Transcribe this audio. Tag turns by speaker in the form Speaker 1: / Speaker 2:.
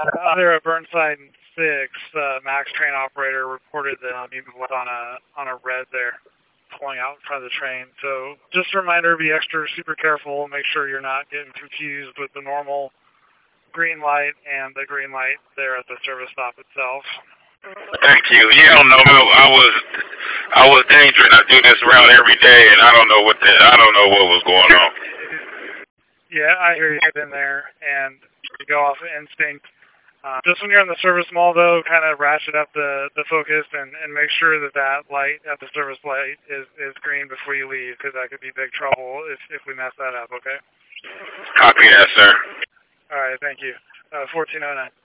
Speaker 1: There at Burnside 6, Max train operator reported that he was on a red there, pulling out in front of the train. So just a reminder, be extra super careful. Make sure you're not getting confused with the normal green light and the green light there at the service stop itself.
Speaker 2: Thank you. Yeah, I don't know. I was dangerous. I do this route every day, and I don't know what was going on.
Speaker 1: Yeah, I hear you in there, and you go off of instinct. Just when you're in the service mall, though, kind of ratchet up the focus and make sure that light at the service light is green before you leave, because that could be big trouble if we mess that up, okay?
Speaker 2: Copy that, sir.
Speaker 1: All right, thank you. 1409.